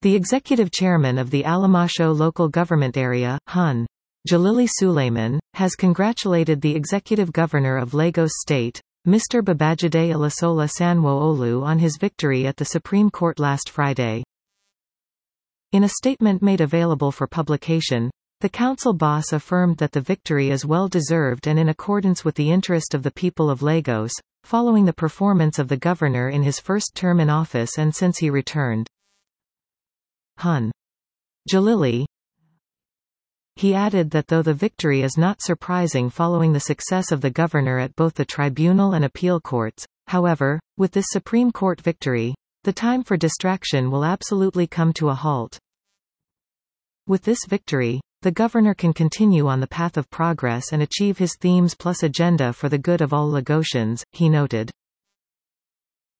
The executive chairman of the Alamasho Local Government Area, Hun. Jalili Suleiman, has congratulated the executive governor of Lagos State, Mr. Babajide Olasola Sanwo-Olu, on his victory at the Supreme Court last Friday. In a statement made available for publication, the council boss affirmed that the victory is well-deserved and in accordance with the interest of the people of Lagos, following the performance of the governor in his first term in office and since he returned. Hun. Jalili. He added that though the victory is not surprising following the success of the governor at both the tribunal and appeal courts, however, with this Supreme Court victory, the time for distraction will absolutely come to a halt. With this victory, the governor can continue on the path of progress and achieve his themes plus agenda for the good of all Lagosians, he noted.